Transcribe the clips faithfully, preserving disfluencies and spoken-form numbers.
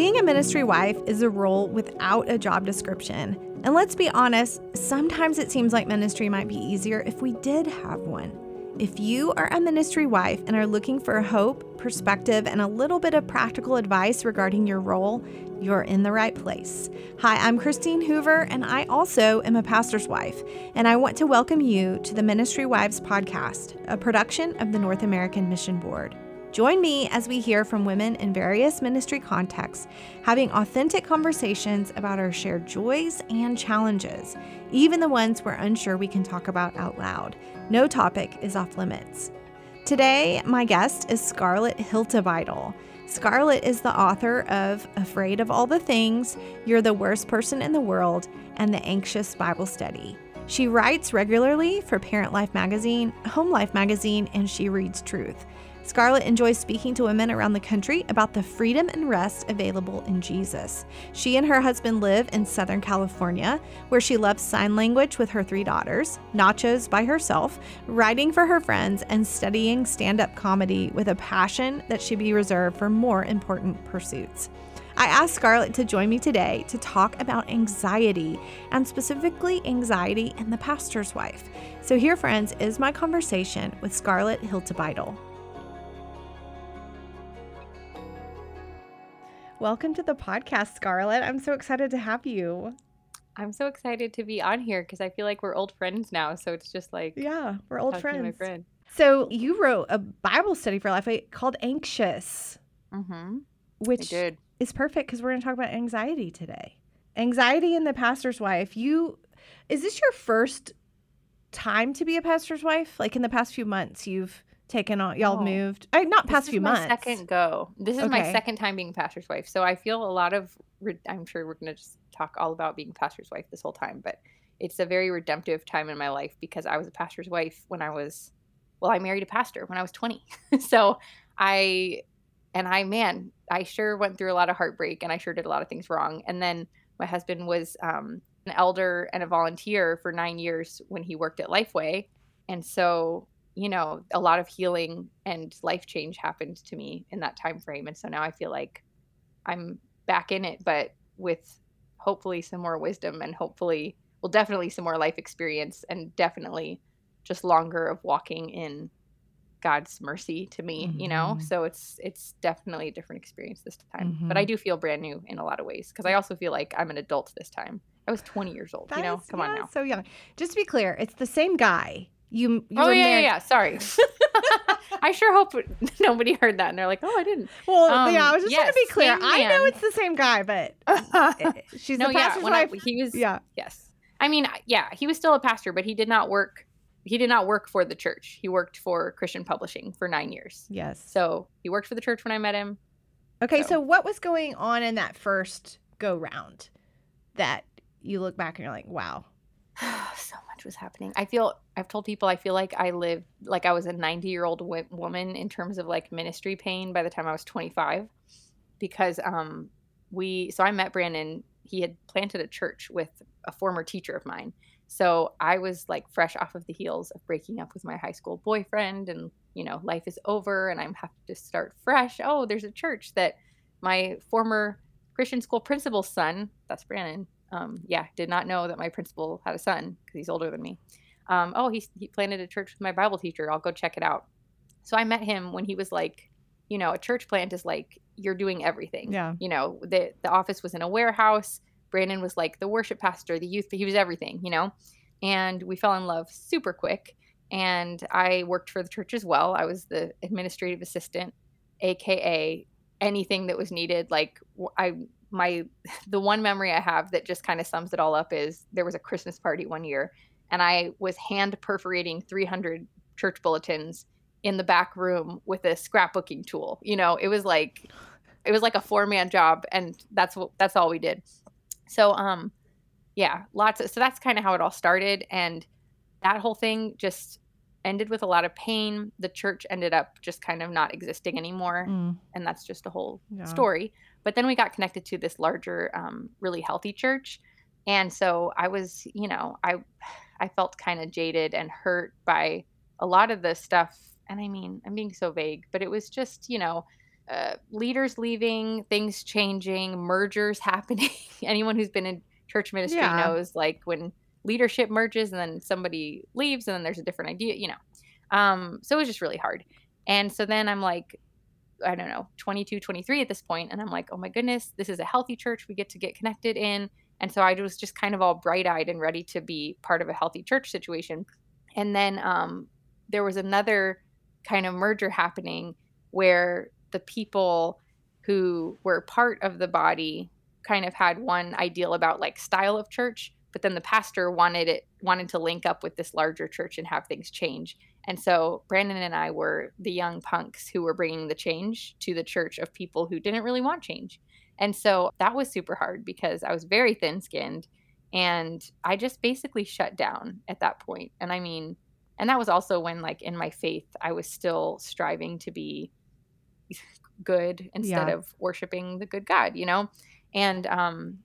Being a ministry wife is a role without a job description. And let's be honest, sometimes it seems like ministry might be easier if we did have one. If you are a ministry wife and are looking for hope, perspective, and a little bit of practical advice regarding your role, you're in the right place. Hi, I'm Christine Hoover, and I also am a pastor's wife, and I want to welcome you to the Ministry Wives Podcast, a production of the North American Mission Board. Join me as we hear from women in various ministry contexts, having authentic conversations about our shared joys and challenges, even the ones we're unsure we can talk about out loud. No topic is off limits. Today, my guest is Scarlett Hiltibidal. Scarlett is the author of Afraid of All the Things, You're the Worst Person in the World, and The Anxious Bible Study. She writes regularly for Parent Life Magazine, Home Life Magazine, and She Reads Truth. Scarlett enjoys speaking to women around the country about the freedom and rest available in Jesus. She and her husband live in Southern California, where she loves sign language with her three daughters, nachos by herself, writing for her friends, and studying stand-up comedy with a passion that should be reserved for more important pursuits. I asked Scarlett to join me today to talk about anxiety, and specifically anxiety in the pastor's wife. So here, friends, is my conversation with Scarlett Hiltibidal. Welcome to the podcast, Scarlett. I'm so excited to have you. I'm so excited to be on here because I feel like we're old friends now. So it's just like, yeah, we're old talking to friends. my friend. So you wrote a Bible study for Life called Anxious, Mm-hmm. which I did. is perfect because we're going to talk about anxiety today. Anxiety in the pastor's wife. You, is this your first time to be a pastor's wife? Like in the past few months, you've taken on, y'all Oh. moved. I, not past This few is my months. second go. This is my Okay. second time being pastor's wife. So I feel a lot of, re- I'm sure we're going to just talk all about being pastor's wife this whole time, but it's a very redemptive time in my life because I was a pastor's wife when I was, well, I married a pastor when I was twenty. So I, and I, man, I sure went through a lot of heartbreak and I sure did a lot of things wrong. And then my husband was um, an elder and a volunteer for nine years when he worked at Lifeway. And so you know, a lot of healing and life change happened to me in that time frame. And so now I feel like I'm back in it, but with hopefully some more wisdom and hopefully, well, definitely some more life experience and definitely just longer of walking in God's mercy to me, Mm-hmm. you know? So it's, it's definitely a different experience this time, Mm-hmm. but I do feel brand new in a lot of ways because I also feel like I'm an adult this time. I was twenty years old, That you know, is- come yeah, on now. So young. Just to be clear, it's the same guy. You, you Oh, were yeah, married. yeah, yeah. Sorry. I sure hope nobody heard that and they're like, oh, I didn't. Well, Um, yeah, I was just trying yes, to be clear. same I know man. it's the same guy, but it- she's no, the yeah, pastor's when I, wife. he was, Yeah. yes. I mean, yeah, he was still a pastor, but he did not work. He did not work for the church. He worked for Christian Publishing for nine years. Yes. So he worked for the church when I met him. Okay, so. so- what was going on in that first go round that you look back and you're like, wow. So much was happening. I feel, I've told people I feel like I lived, like I was a ninety year old w- woman in terms of like ministry pain by the time I was twenty-five because um we, so I met Brandon, he had planted a church with a former teacher of mine. So I was like fresh off of the heels of breaking up with my high school boyfriend and, you know, life is over and I'm have to start fresh. Oh, there's a church that my former Christian school principal's son, that's Brandon, um, yeah, did not know that my principal had a son because he's older than me. Um, oh, he, he planted a church with my Bible teacher. I'll go check it out. So I met him when he was like, you know, a church plant is like, you're doing everything. Yeah. You know, the, the office was in a warehouse. Brandon was like the worship pastor, the youth, he was everything, you know, and we fell in love super quick. And I worked for the church as well. I was the administrative assistant, A K A anything that was needed. Like I, my, the one memory I have that just kind of sums it all up is there was a Christmas party one year and I was hand perforating three hundred church bulletins in the back room with a scrapbooking tool. You know, it was like, it was like a four man job and that's what, that's all we did. So, um, yeah, lots of, so that's kind of how it all started. And that whole thing just ended with a lot of pain. The church ended up just kind of not existing anymore. Mm. And that's just a whole Yeah. story. But then we got connected to this larger, um, really healthy church. And so I was, you know, I, I felt kind of jaded and hurt by a lot of the stuff. And I mean, I'm being so vague, but it was just, you know, uh, leaders leaving, things changing, mergers happening. Anyone who's been in church ministry Yeah. knows, like, when leadership merges and then somebody leaves and then there's a different idea, you know. Um, so it was just really hard. And so then I'm like, I don't know, twenty-two, twenty-three at this point, and I'm like, oh my goodness, this is a healthy church we get to get connected in. And so I was just kind of all bright-eyed and ready to be part of a healthy church situation. And then um, there was another kind of merger happening where the people who were part of the body kind of had one ideal about like style of church, but then the pastor wanted it wanted to link up with this larger church and have things change. And so Brandon and I were the young punks who were bringing the change to the church of people who didn't really want change. And so that was super hard because I was very thin-skinned and I just basically shut down at that point. And I mean, and that was also when, like, in my faith, I was still striving to be good instead Yeah. of worshiping the good God, you know? And um,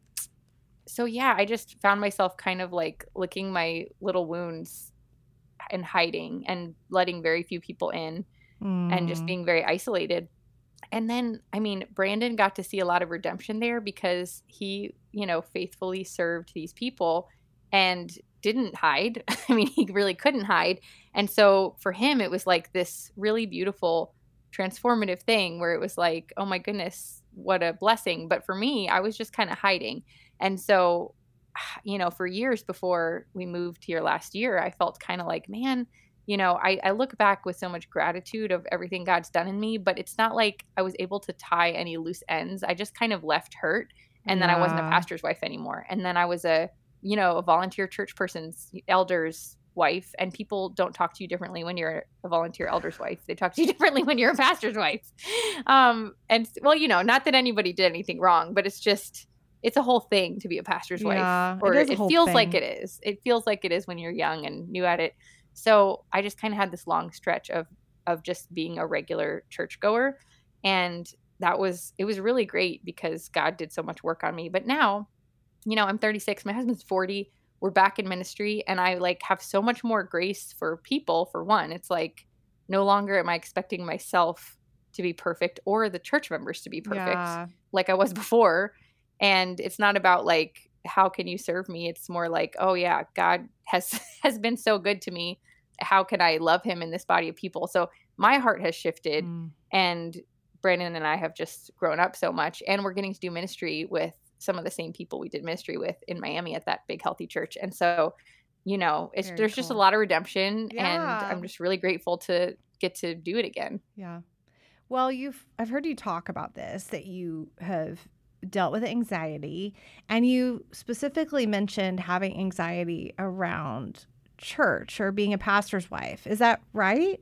so, yeah, I just found myself kind of like licking my little wounds and hiding and letting very few people in and just Mm. being very isolated. And then, I mean, Brandon got to see a lot of redemption there because he, you know, faithfully served these people and didn't hide. I mean, he really couldn't hide. And so for him, it was like this really beautiful, transformative thing where it was like, oh my goodness, what a blessing. But for me, I was just kind of hiding. And so, you know, for years before we moved here last year, I felt kind of like, man, you know, I, I look back with so much gratitude of everything God's done in me, but it's not like I was able to tie any loose ends. I just kind of left hurt. And then I wasn't a Yeah. pastor's wife anymore. And then I was a, you know, a volunteer church person's elder's wife. And people don't talk to you differently when you're a volunteer elder's wife. They talk to you differently when you're a pastor's wife. Um, and well, you know, not that anybody did anything wrong, but it's just, it's a whole thing to be a pastor's Yeah, wife. it Or is a it whole feels like thing. it is. It feels like it is when you're young and new at it. So I just kind of had this long stretch of of just being a regular churchgoer. And that was, it was really great because God did so much work on me. But now, you know, I'm thirty-six, my husband's forty, we're back in ministry, and I like have so much more grace for people. For one, it's like no longer am I expecting myself to be perfect or the church members to be perfect Yeah. like I was before. And it's not about like, how can you serve me? It's more like, oh yeah, God has has been so good to me. How can I love him in this body of people? So my heart has shifted, Mm. and Brandon and I have just grown up so much, and we're getting to do ministry with some of the same people we did ministry with in Miami at that big healthy church. And so, you know, it's Very there's just a cool. lot of redemption, and Yeah. I'm just really grateful to get to do it again. Yeah. Well, you've I've heard you talk about this, that you have dealt with anxiety, and you specifically mentioned having anxiety around church or being a pastor's wife. Is that right?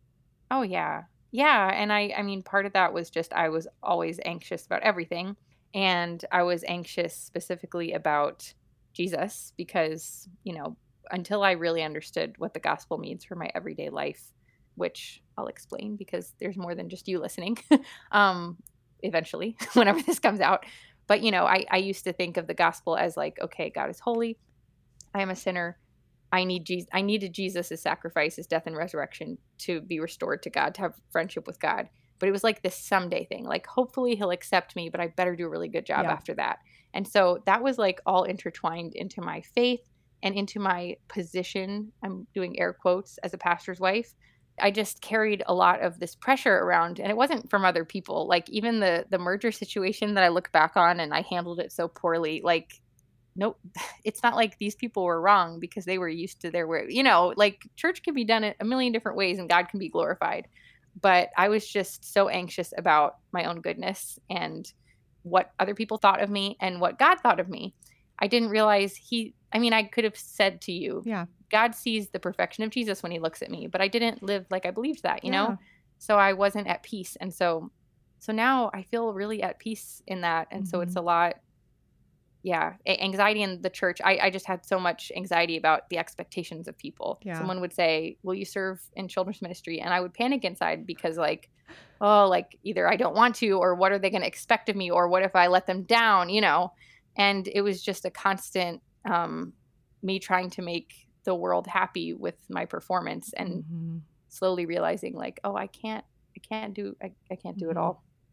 Oh yeah. Yeah, and I I mean part of that was just I was always anxious about everything, and I was anxious specifically about Jesus because, you know, until I really understood what the gospel means for my everyday life, which I'll explain because there's more than just you listening. um eventually whenever this comes out. But you know, I I used to think of the gospel as like, okay, God is holy. I am a sinner. I need Jesus. I needed Jesus' sacrifice, his death and resurrection to be restored to God, to have friendship with God. But it was like this someday thing. Like, hopefully he'll accept me, but I better do a really good job Yeah. after that. And so that was like all intertwined into my faith and into my position. I'm doing air quotes as a pastor's wife. I just carried a lot of this pressure around, and it wasn't from other people. Like even the the merger situation that I look back on and I handled it so poorly, like nope, it's not like these people were wrong because they were used to their way. You know, like church can be done a million different ways and God can be glorified. But I was just so anxious about my own goodness and what other people thought of me and what God thought of me. I didn't realize he, I mean, I could have said to you, Yeah. God sees the perfection of Jesus when he looks at me, but I didn't live like I believed that, you Yeah. know? So I wasn't at peace. And so, so now I feel really at peace in that. And so it's Mhm. a lot, yeah, a- anxiety in the church. I, I just had so much anxiety about the expectations of people. Yeah. Someone would say, will you serve in children's ministry? And I would panic inside because like, oh, like either I don't want to, or what are they going to expect of me? Or what if I let them down, you know? And it was just a constant, um, me trying to make the world happy with my performance and Mhm. slowly realizing like, oh, I can't, I can't do, I, I can't do it Mhm. all.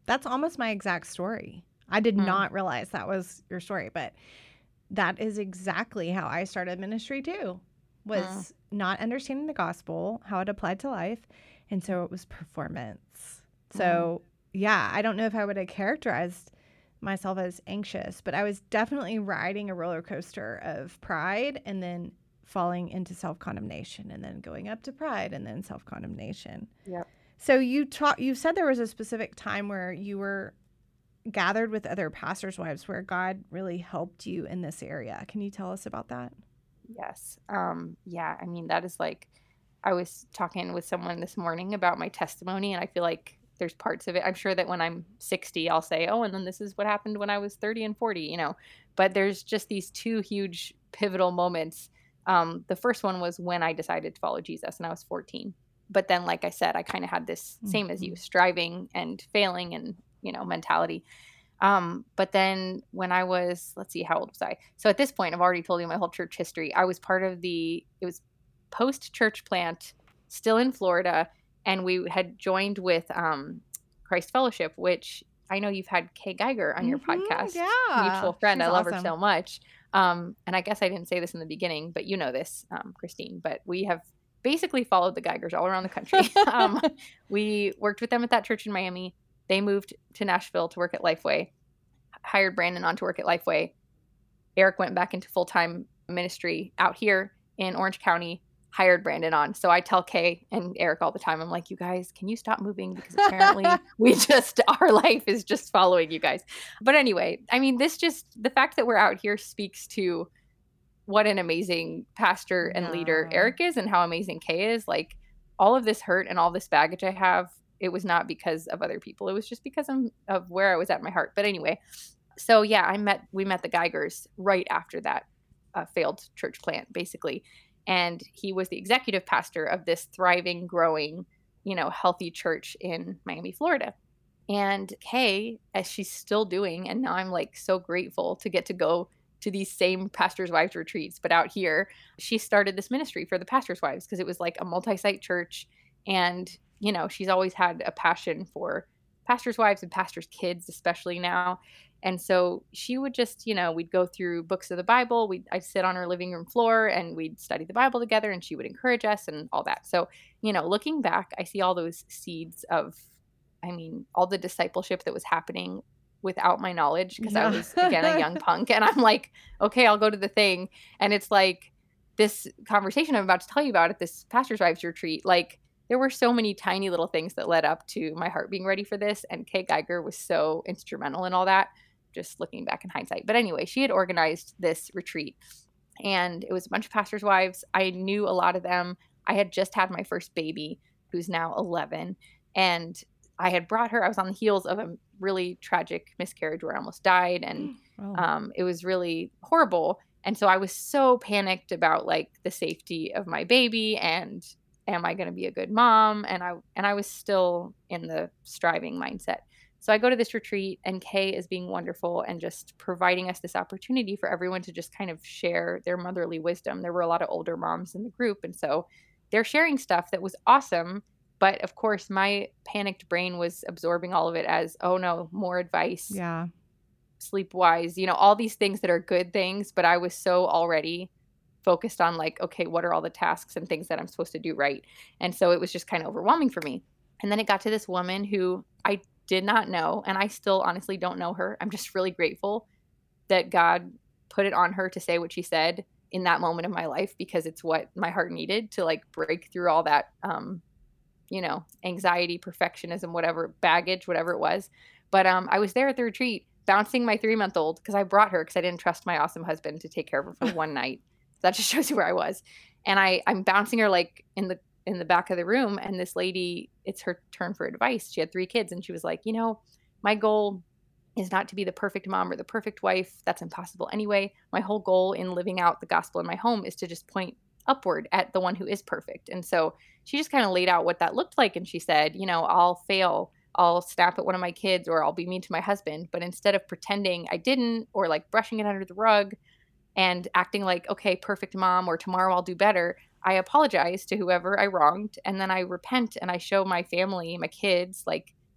That's almost my exact story. I did Hmm. not realize that was your story, but that is exactly how I started ministry too, was mm. not understanding the gospel, how it applied to life. And so it was performance. So mm. yeah, I don't know if I would have characterized myself as anxious, but I was definitely riding a roller coaster of pride and then falling into self-condemnation and then going up to pride and then self-condemnation. Yep. So you taught, you said there was a specific time where you were gathered with other pastors' wives where God really helped you in this area. Can you tell us about that? Yes. Um, yeah. I mean, that is like, I was talking with someone this morning about my testimony, and I feel like there's parts of it. I'm sure that when I'm sixty, I'll say, oh, and then this is what happened when I was thirty and forty, you know, but there's just these two huge pivotal moments. Um, the first one was when I decided to follow Jesus, and I was fourteen. But then, like I said, I kind of had this mm-hmm. same as you, striving and failing and, you know, mentality. Um, but then when I was, let's see, how old was I? So at this point, I've already told you my whole church history. I was part of the, it was post church plant, still in Florida. And we had joined with um, Christ Fellowship, which I know you've had Kay Geiger on your mm-hmm, podcast. Yeah. Mutual friend. She's I love awesome. her so much. Um, and I guess I didn't say this in the beginning, but you know this, um, Christine, but we have basically followed the Geigers all around the country. um, we worked with them at that church in Miami. They moved to Nashville to work at Lifeway, hired Brandon on to work at Lifeway. Eric went back into full-time ministry out here in Orange County, hired Brandon on. So I tell Kay and Eric all the time, I'm like, you guys, can you stop moving? Because apparently we just, our life is just following you guys. But anyway, I mean, this just, the fact that we're out here speaks to what an amazing pastor and yeah. leader Eric is and how amazing Kay is. Like, all of this hurt and all this baggage I have, it was not because of other people. It was just because of, of where I was at in my heart. But anyway, so yeah, I met, we met the Geigers right after that uh, failed church plant, basically. And he was the executive pastor of this thriving, growing, you know, healthy church in Miami, Florida. And Kay, as she's still doing, and now I'm like so grateful to get to go to these same pastors' wives retreats, but out here, she started this ministry for the pastors' wives because it was like a multi-site church. And, you know, she's always had a passion for pastors' wives and pastors' kids, especially now. And so she would just, you know, we'd go through books of the Bible. We'd, I'd sit on her living room floor and we'd study the Bible together, and she would encourage us and all that. So, you know, looking back, I see all those seeds of, I mean, all the discipleship that was happening without my knowledge, because yeah. I was, again, a young punk. And I'm like, okay, I'll go to the thing. And it's like this conversation I'm about to tell you about at this pastor's wives retreat, like, there were so many tiny little things that led up to my heart being ready for this. And Kay Geiger was so instrumental in all that, just looking back in hindsight. But anyway, she had organized this retreat, and it was a bunch of pastors' wives. I knew a lot of them. I had just had my first baby, who's now eleven. And I had brought her, I was on the heels of a really tragic miscarriage where I almost died. And oh. um, it was really horrible. And so I was so panicked about like the safety of my baby and am I going to be a good mom? And I, and I was still in the striving mindset. So I go to this retreat, and Kay is being wonderful and just providing us this opportunity for everyone to just kind of share their motherly wisdom. There were a lot of older moms in the group. And so they're sharing stuff that was awesome. But of course, my panicked brain was absorbing all of it as, oh no, more advice. Yeah. Sleep wise, you know, all these things that are good things. But I was so already focused on like, okay, what are all the tasks and things that I'm supposed to do right? And so it was just kind of overwhelming for me. And then it got to this woman who I did not know, and I still honestly don't know her. I'm just really grateful that God put it on her to say what she said in that moment of my life, because it's what my heart needed to like break through all that, um, you know, anxiety, perfectionism, whatever, baggage, whatever it was. But um, I was there at the retreat bouncing my three-month-old because I brought her because I didn't trust my awesome husband to take care of her for one night. So that just shows you where I was. And I, I'm bouncing her like in the in the back of the room, and this lady, it's her turn for advice. She had three kids, and she was like, you know, my goal is not to be the perfect mom or the perfect wife. That's impossible anyway. My whole goal in living out the gospel in my home is to just point upward at the one who is perfect. And so she just kind of laid out what that looked like. And she said, you know, I'll fail. I'll snap at one of my kids, or I'll be mean to my husband. But instead of pretending I didn't, or like brushing it under the rug and acting like, okay, perfect mom, or tomorrow I'll do better, I apologize to whoever I wronged, and then I repent and I show my family, my kids, like,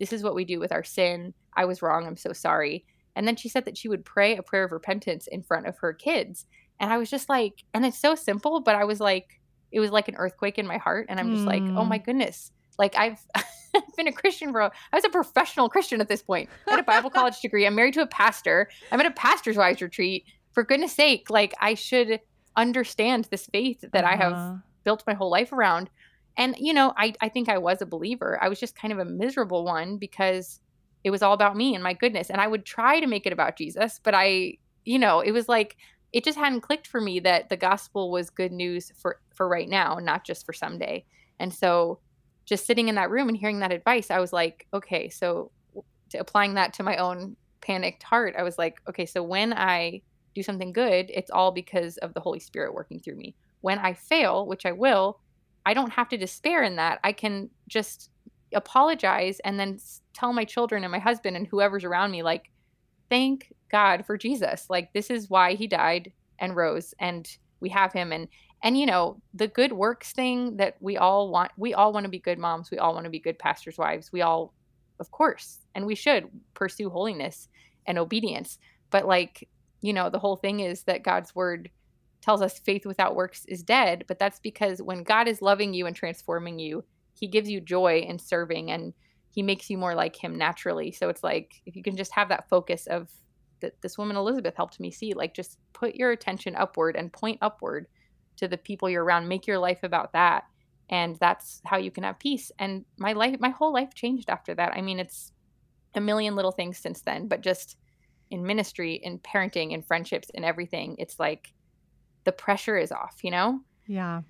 this is what we do with our sin. I was wrong. I'm so sorry. And then she said that she would pray a prayer of repentance in front of her kids. And I was just like, and it's so simple, but I was like, it was like an earthquake in my heart. And I'm just like, oh my Mm. goodness. Like I've been a Christian for, I was a professional Christian at this point. I had a Bible college degree. I'm married to a pastor. I'm at a pastor's wives retreat. For goodness sake, like I should understand this faith that I have Uh-huh. built my whole life around. And, you know, I, I think I was a believer. I was just kind of a miserable one because it was all about me and my goodness. And I would try to make it about Jesus, but I, you know, it was like, it just hadn't clicked for me that the gospel was good news for, for right now, not just for someday. And so just sitting in that room and hearing that advice, I was like, okay, so to applying that to my own panicked heart, I was like, okay, so when I do something good, it's all because of the Holy Spirit working through me. When I fail, which I will, I don't have to despair in that. I can just apologize and then tell my children and my husband and whoever's around me, like, thank God for Jesus. Like, this is why he died and rose, and we have him. And, and, you know, the good works thing that we all want, we all want to be good moms. We all want to be good pastors' wives. We all, of course, and we should pursue holiness and obedience. But like, you know, the whole thing is that God's word tells us faith without works is dead. But that's because when God is loving you and transforming you, he gives you joy in serving and he makes you more like him naturally. So it's like, if you can just have that focus of that, this woman Elizabeth helped me see, like, just put your attention upward and point upward to the people you're around, make your life about that. And that's how you can have peace. And my life, my whole life changed after that. I mean, it's a million little things since then, but just in ministry, in parenting, in friendships, in everything, it's like the pressure is off, you know? Yeah.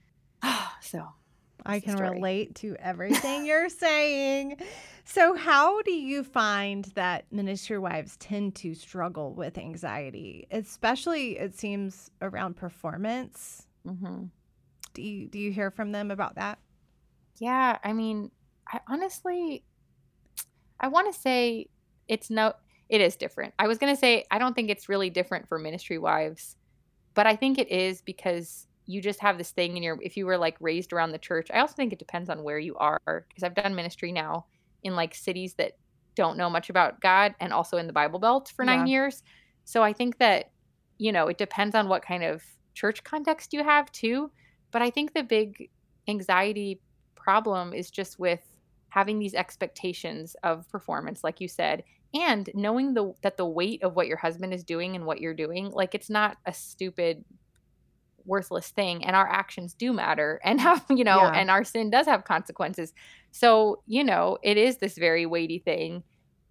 So I that's the can story. relate to everything you're saying. So how do you find that ministry wives tend to struggle with anxiety, especially it seems around performance? Mm-hmm. Do you do you hear from them about that? Yeah, I mean, I honestly, I want to say it's no, it is different. I was going to say, I don't think it's really different for ministry wives, but I think it is because you just have this thing in your, if you were like raised around the church, I also think it depends on where you are, because I've done ministry now in like cities that don't know much about God and also in the Bible Belt for nine Yeah. years. So I think that, you know, it depends on what kind of church context you have too. But I think the big anxiety problem is just with having these expectations of performance, like you said, and knowing the that the weight of what your husband is doing and what you're doing, like, it's not a stupid, worthless thing, and our actions do matter, and have, you know, Yeah. and our sin does have consequences. So, you know, it is this very weighty thing.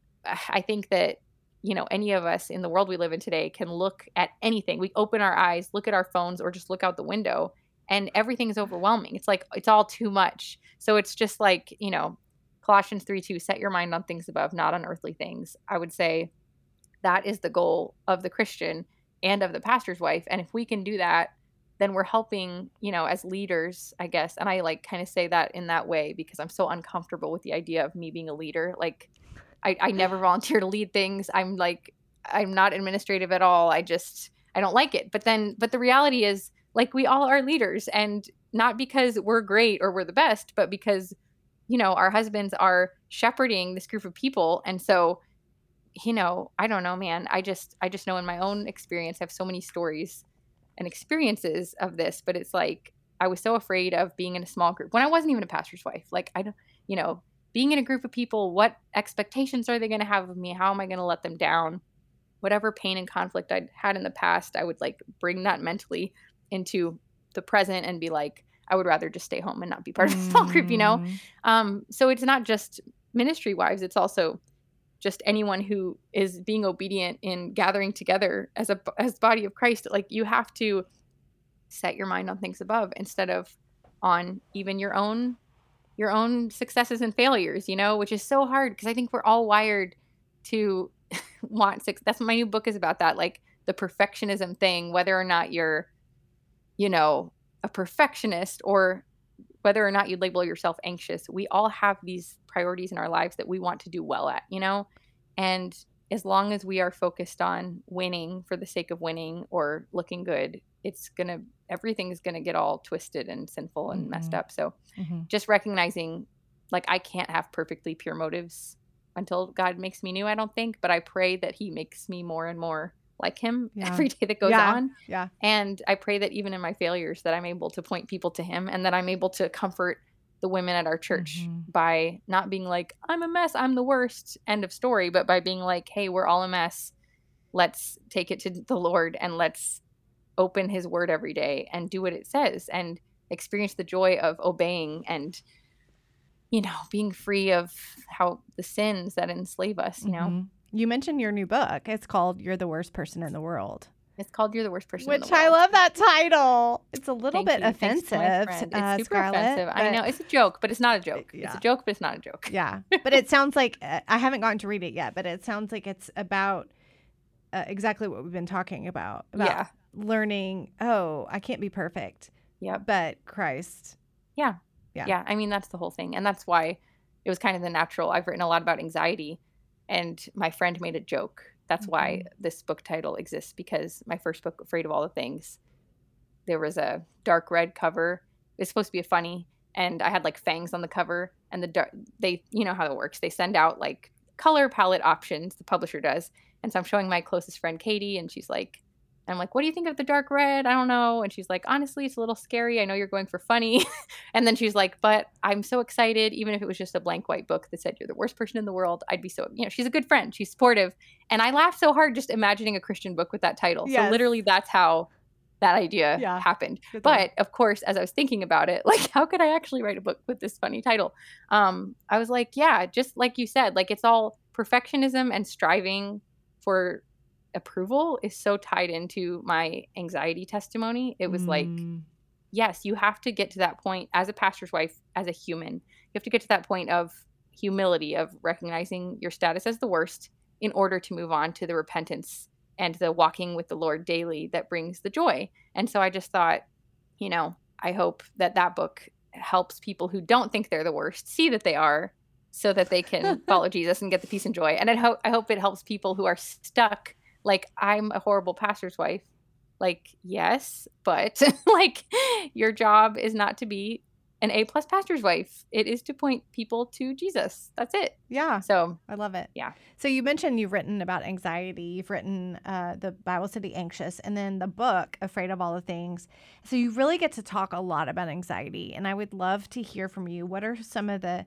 I think that, you know, any of us in the world we live in today can look at anything. We open our eyes, look at our phones, or just look out the window, and everything is overwhelming. It's like, it's all too much. So it's just like, you know, Colossians three two, set your mind on things above, not on earthly things. I would say that is the goal of the Christian and of the pastor's wife. And if we can do that, then we're helping, you know, as leaders, I guess. And I like kind of say that in that way because I'm so uncomfortable with the idea of me being a leader. Like, I, I never volunteer to lead things. I'm like, I'm not administrative at all. I just, I don't like it. But then, but the reality is, like, we all are leaders, and not because we're great or we're the best, but because, you know, our husbands are shepherding this group of people. And so, you know, I don't know, man. I just, I just know in my own experience, I have so many stories and experiences of this, but it's like, I was so afraid of being in a small group when I wasn't even a pastor's wife. Like, I don't, you know, being in a group of people, what expectations are they going to have of me? How am I going to let them down? Whatever pain and conflict I'd had in the past, I would like bring that mentally into the present and be like, I would rather just stay home and not be part of a small group, you know? Mm. Um, so it's not just ministry wives, it's also just anyone who is being obedient in gathering together as a as body of Christ. Like, you have to set your mind on things above instead of on even your own your own successes and failures, you know, which is so hard because I think we're all wired to want success. That's what my new book is about, that, like, the perfectionism thing, whether or not you're, you know, a perfectionist or whether or not you label yourself anxious. We all have these priorities in our lives that we want to do well at, you know? And as long as we are focused on winning for the sake of winning or looking good, it's going to, everything is going to get all twisted and sinful and Mhm. messed up. So Mhm. just recognizing, like, I can't have perfectly pure motives until God makes me new, I don't think, but I pray that he makes me more and more like him Yeah. every day that goes Yeah. on. Yeah. And I pray that even in my failures that I'm able to point people to him, and that I'm able to comfort the women at our church Mhm. by not being like, I'm a mess, I'm the worst, end of story, but by being like, hey, we're all a mess. Let's take it to the Lord and let's open his word every day and do what it says and experience the joy of obeying and, you know, being free of how the sins that enslave us, you know. Mhm. You mentioned your new book. It's called You're the Worst Person in the World. It's called You're the Worst Person in the Which World. I love that title. It's a little Thank bit you. Thanks to my offensive, friend. uh, It's super Scarlett, offensive. I but- know. It's a joke, but it's not a joke. Yeah. It's a joke, but it's not a joke. Yeah. But it sounds like, uh, I haven't gotten to read it yet, but it sounds like it's about uh, exactly what we've been talking about. About Yeah. learning, oh, I can't be perfect, Yep. but Christ. Yeah. Yeah. Yeah. I mean, that's the whole thing. And that's why it was kind of the natural. I've written a lot about anxiety, and my friend made a joke. That's why this book title exists, because my first book, Afraid of All the Things, there was a dark red cover. It's supposed to be a funny, and I had like fangs on the cover, and the dark, they, you know how it works. They send out like color palette options, the publisher does. And so I'm showing my closest friend, Katie, and she's like, I'm like, what do you think of the dark red? I don't know. And she's like, honestly, it's a little scary. I know you're going for funny. And then she's like, but I'm so excited. Even if it was just a blank white book that said you're the worst person in the world, I'd be so, you know, she's a good friend. She's supportive. And I laughed so hard just imagining a Christian book with that title. Yes. So literally that's how that idea Yeah. happened. Good one. But of course, as I was thinking about it, like, how could I actually write a book with this funny title? Um, I was like, yeah, just like you said, like it's all perfectionism and striving for approval is so tied into my anxiety testimony. It was like, Mm. yes, you have to get to that point as a pastor's wife, as a human. You have to get to that point of humility, of recognizing your status as the worst in order to move on to the repentance and the walking with the Lord daily that brings the joy. And so I just thought, you know, I hope that that book helps people who don't think they're the worst see that they are, so that they can follow Jesus and get the peace and joy. And I hope I hope it helps people who are stuck. Like, I'm a horrible pastor's wife. Like, yes, but like your job is not to be an A plus pastor's wife. It is to point people to Jesus. That's it. Yeah. So I love it. Yeah. So you mentioned you've written about anxiety. You've written uh, the Bible study Anxious, and then the book Afraid of All the Things. So you really get to talk a lot about anxiety. And I would love to hear from you. What are some of the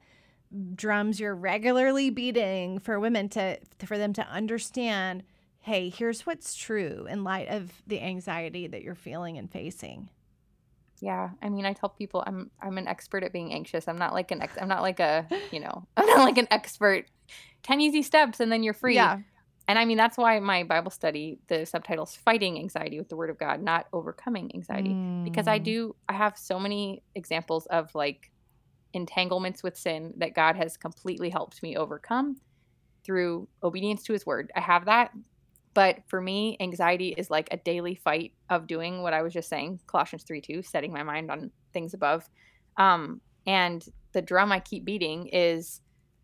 drums you're regularly beating for women to for them to understand, hey, here's what's true in light of the anxiety that you're feeling and facing? yeah, I mean, I tell people I'm I'm an expert at being anxious. I'm not like an ex- I'm not like a, you know, I'm not like an expert. ten easy steps and then you're free. Yeah. And I mean, that's why my Bible study, the subtitle's Fighting Anxiety with the Word of God, not Overcoming Anxiety. Because I Mm. do, I have so many examples of like entanglements with sin that God has completely helped me overcome through obedience to his word. I have that. But for me, anxiety is like a daily fight of doing what I was just saying, Colossians three two, setting my mind on things above. Um, and the drum I keep beating is,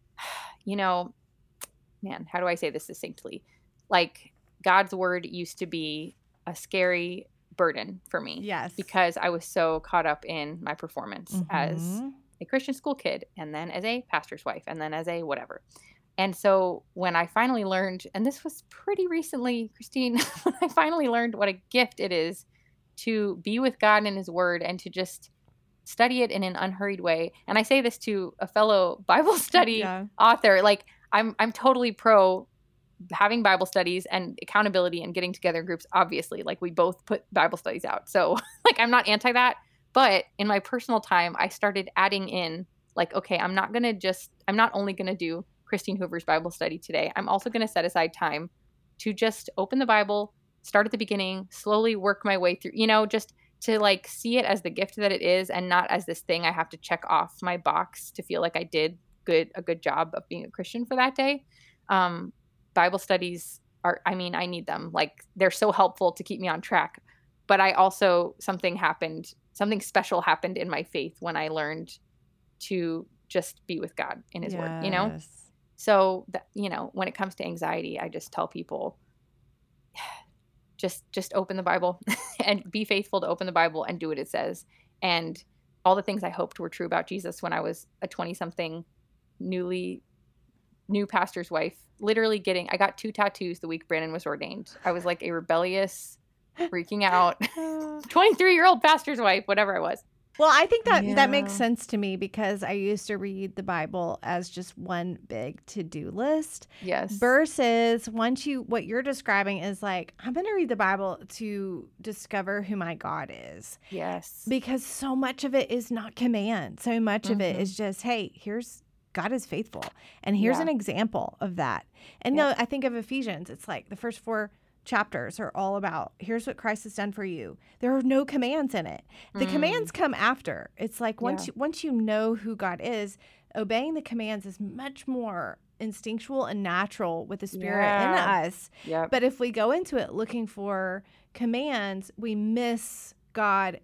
you know, man, how do I say this succinctly? Like, God's word used to be a scary burden for me. Yes. Because I was so caught up in my performance as Mhm. a Christian school kid, and then as a pastor's wife, and then as a whatever. And so when I finally learned, and this was pretty recently, Christine, when I finally learned what a gift it is to be with God in his word and to just study it in an unhurried way. And I say this to a fellow Bible study Yeah. author, like I'm I'm totally pro having Bible studies and accountability and getting together in groups, obviously. Like, we both put Bible studies out. So like, I'm not anti that. But in my personal time, I started adding in like, okay, I'm not going to just, I'm not only going to do Christine Hoover's Bible study today. I'm also going to set aside time to just open the Bible, start at the beginning, slowly work my way through, you know, just to like see it as the gift that it is and not as this thing I have to check off my box to feel like I did good, a good job of being a Christian for that day. Um, Bible studies are, I mean, I need them. Like, they're so helpful to keep me on track. But I also, something happened, something special happened in my faith when I learned to just be with God in his word, you know? Yes. So that, you know, when it comes to anxiety, I just tell people, just, just open the Bible and be faithful to open the Bible and do what it says. And all the things I hoped were true about Jesus when I was a twenty something, newly new pastor's wife, literally getting, I got two tattoos the week Brandon was ordained. I was like a rebellious, freaking out, twenty-three year old pastor's wife, whatever I was. Well, I think that Yeah. that makes sense to me because I used to read the Bible as just one big to-do list. Yes. Versus once you, what you're describing is like, I'm going to read the Bible to discover who my God is. Yes. Because so much of it is not command. So much mm-hmm. of it is just, hey, here's God is faithful. And here's yeah. an example of that. And yeah. you know, I think of Ephesians. It's like the first four chapters are all about, here's what Christ has done for you. There are no commands in it. The mm. commands come after. It's like once yeah. you, once you know who God is, obeying the commands is much more instinctual and natural with the Spirit yeah. in us. Yep. But if we go into it looking for commands, we miss God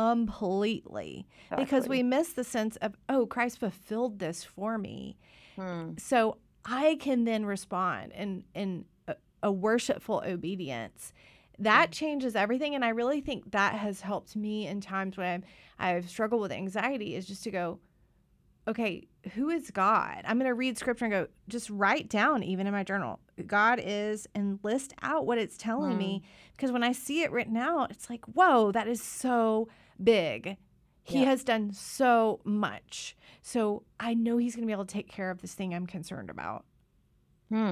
completely exactly. because we miss the sense of, oh, Christ fulfilled this for me. Hmm. So I can then respond in, in a, a worshipful obedience. That hmm. changes everything. And I really think that has helped me in times when I've struggled with anxiety, is just to go, okay, who is God? I'm going to read scripture and go, just write down, even in my journal, God is, and list out what it's telling mm. me. Because when I see it written out, it's like, whoa, that is so big. He yeah. has done so much. So I know he's going to be able to take care of this thing I'm concerned about. Hmm.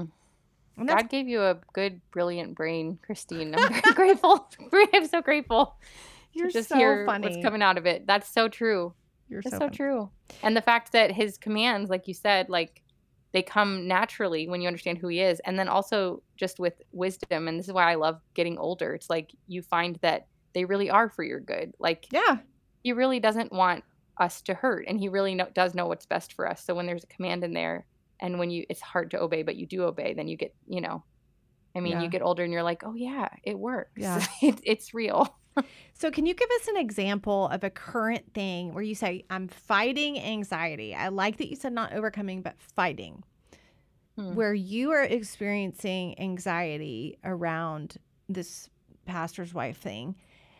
God gave you a good, brilliant brain, Christine. I'm very grateful. I'm so grateful. You're to just so hear funny. What's coming out of it. That's so true. You're That's so, so true. And the fact that his commands, like you said, like they come naturally when you understand who he is. And then also just with wisdom. And this is why I love getting older. It's like you find that they really are for your good. Like, yeah, he really doesn't want us to hurt. And he really know, does know what's best for us. So when there's a command in there and when you, it's hard to obey, but you do obey, then you get, you know, I mean, yeah. you get older and you're like, oh yeah, it works. Yeah. it, it's real. So can you give us an example of a current thing where you say, I'm fighting anxiety? I like that you said not overcoming, but fighting. Hmm. Where you are experiencing anxiety around this pastor's wife thing.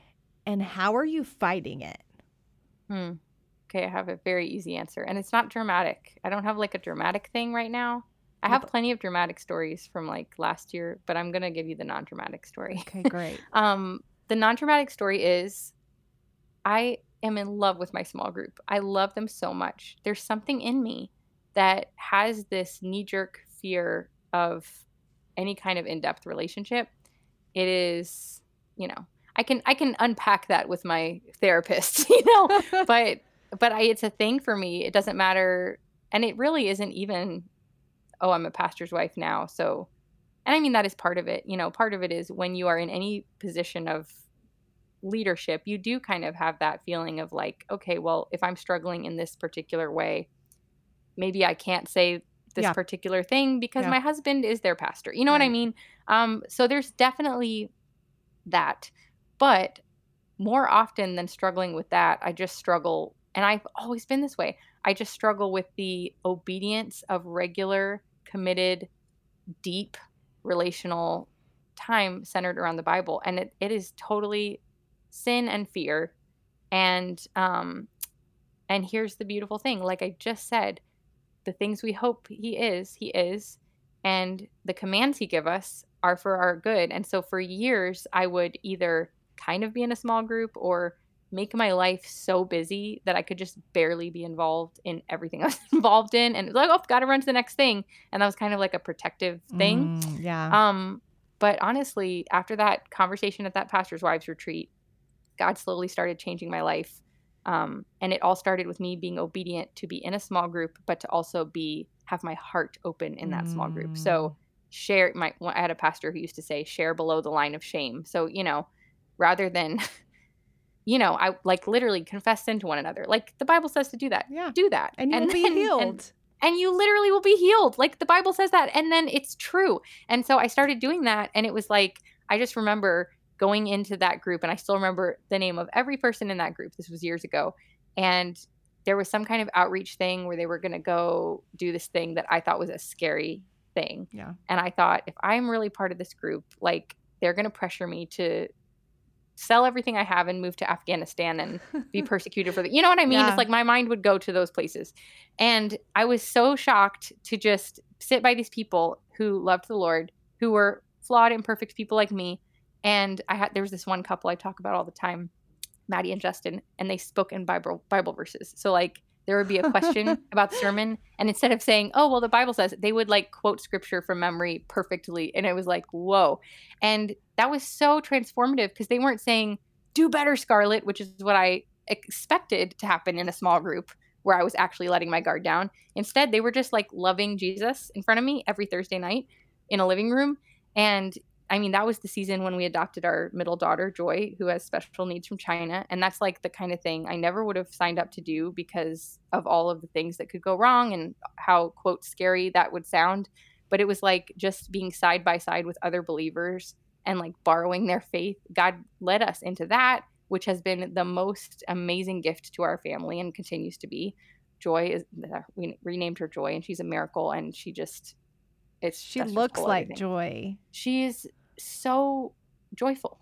And how are you fighting it? Hmm. Okay, I have a very easy answer. And it's not dramatic. I don't have like a dramatic thing right now. I have plenty of dramatic stories from like last year, but I'm going to give you the non-dramatic story. Okay, great. um, The non-dramatic story is I am in love with my small group. I love them so much. There's something in me that has this knee-jerk fear of any kind of in-depth relationship. It is, you know, I can I can unpack that with my therapist, you know, but but I, it's a thing for me. It doesn't matter, and it really isn't even, oh, I'm a pastor's wife now, so. And I mean, that is part of it. You know, part of it is when you are in any position of leadership, you do kind of have that feeling of like, okay, well, if I'm struggling in this particular way, maybe I can't say this yeah. particular thing because yeah. my husband is their pastor. You know right. what I mean? Um, so there's definitely that. But more often than struggling with that, I just struggle, and I've always been this way, I just struggle with the obedience of regular, committed, deep relational time centered around the Bible. And it, it is totally sin and fear. And um and here's the beautiful thing, like I just said, the things we hope he is, he is, and the commands he give us are for our good. And so for years I would either kind of be in a small group or make my life so busy that I could just barely be involved in everything I was involved in. And it was like, oh, got to run to the next thing. And that was kind of like a protective thing. Mm, yeah. Um, but honestly, after that conversation at that pastor's wives retreat, God slowly started changing my life. Um, and it all started with me being obedient to be in a small group, but to also be, have my heart open in that mm. small group. So share my, I had a pastor who used to say, share below the line of shame. So, you know, rather than you know, I like literally confess sin to one another. Like the Bible says to do that. Yeah. Do that. And you'll and be then, healed. And, and you literally will be healed. Like the Bible says that. And then it's true. And so I started doing that. And it was like, I just remember going into that group, and I still remember the name of every person in that group. This was years ago. And there was some kind of outreach thing where they were going to go do this thing that I thought was a scary thing. Yeah. And I thought, if I'm really part of this group, like they're going to pressure me to sell everything I have and move to Afghanistan and be persecuted for the, you know what I mean? Yeah. It's like my mind would go to those places. And I was so shocked to just sit by these people who loved the Lord, who were flawed, imperfect people like me. And I had, there was this one couple I talk about all the time, Maddie and Justin, and they spoke in Bible Bible verses. So like there would be a question about the sermon, and instead of saying, oh, well, the Bible says, they would like quote scripture from memory perfectly. And it was like, whoa. And that was so transformative because they weren't saying, do better, Scarlett, which is what I expected to happen in a small group where I was actually letting my guard down. Instead, they were just like loving Jesus in front of me every Thursday night in a living room. And I mean, that was the season when we adopted our middle daughter, Joy, who has special needs from China. And that's like the kind of thing I never would have signed up to do because of all of the things that could go wrong and how, quote, scary that would sound. But it was like just being side by side with other believers and like borrowing their faith. God led us into that, which has been the most amazing gift to our family and continues to be. Joy is, we renamed her Joy, and she's a miracle. And she just, it's she looks like everything. Joy. She's so joyful.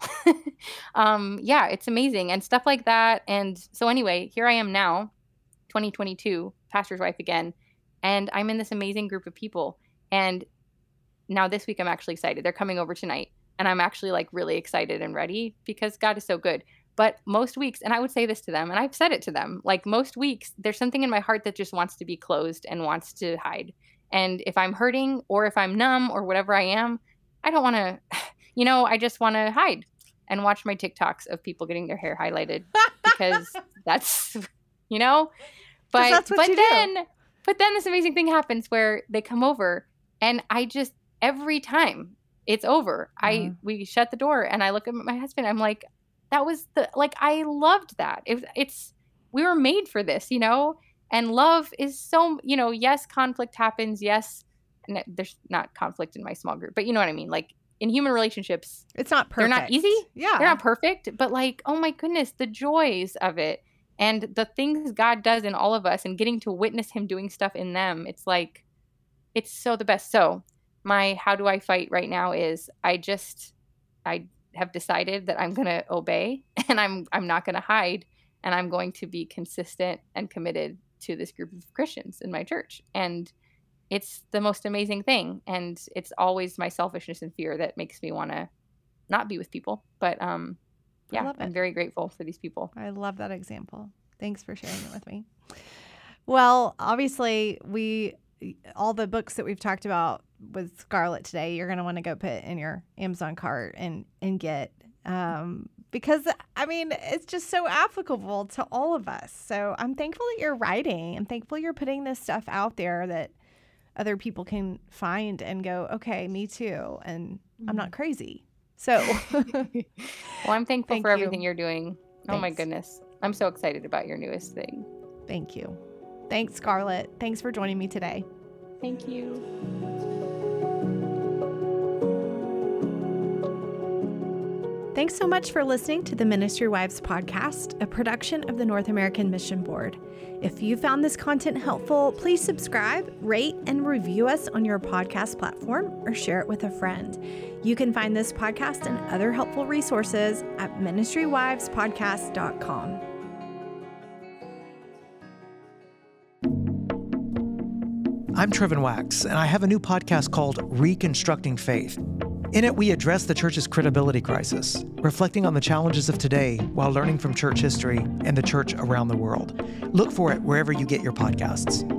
um, yeah, it's amazing and stuff like that. And so anyway, here I am now, twenty twenty-two, pastor's wife again, and I'm in this amazing group of people. And now this week I'm actually excited. They're coming over tonight, and I'm actually like really excited and ready because God is so good. But most weeks, and I would say this to them, and I've said it to them, like most weeks, there's something in my heart that just wants to be closed and wants to hide. And if I'm hurting or if I'm numb or whatever I am, I don't want to, you know, I just want to hide and watch my TikToks of people getting their hair highlighted because that's, you know, but, that's what but you then, do. but then this amazing thing happens where they come over and I just, every time it's over, mm. I, we shut the door and I look at my husband, I'm like, that was the, like, I loved that. It, it's, we were made for this, you know, and love is so, you know, yes, conflict happens. Yes. And there's not conflict in my small group, but you know what I mean? Like in human relationships, it's not perfect. They're not easy. Yeah. They're not perfect, but like, oh my goodness, the joys of it and the things God does in all of us and getting to witness him doing stuff in them. It's like, it's so the best. So my, how do I fight right now is I just, I have decided that I'm going to obey and I'm, I'm not going to hide and I'm going to be consistent and committed to this group of Christians in my church. And it's the most amazing thing. And it's always my selfishness and fear that makes me want to not be with people. But um, yeah, I'm very grateful for these people. I love that example. Thanks for sharing it with me. Well, obviously, we all the books that we've talked about with Scarlett today, you're going to want to go put in your Amazon cart and, and get um, because, I mean, it's just so applicable to all of us. So I'm thankful that you're writing. I'm thankful you're putting this stuff out there that other people can find and go, okay, me too. And mm-hmm. I'm not crazy. So, well, I'm thankful Thank for you. everything you're doing. Thanks. Oh my goodness. I'm so excited about your newest thing. Thank you. Thanks, Scarlett. Thanks for joining me today. Thank you. Thanks so much for listening to the Ministry Wives podcast, a production of the North American Mission Board. If you found this content helpful, please subscribe, rate, and review us on your podcast platform or share it with a friend. You can find this podcast and other helpful resources at ministry wives podcast dot com. I'm Trevin Wax, and I have a new podcast called Reconstructing Faith. In it, we address the church's credibility crisis, reflecting on the challenges of today while learning from church history and the church around the world. Look for it wherever you get your podcasts.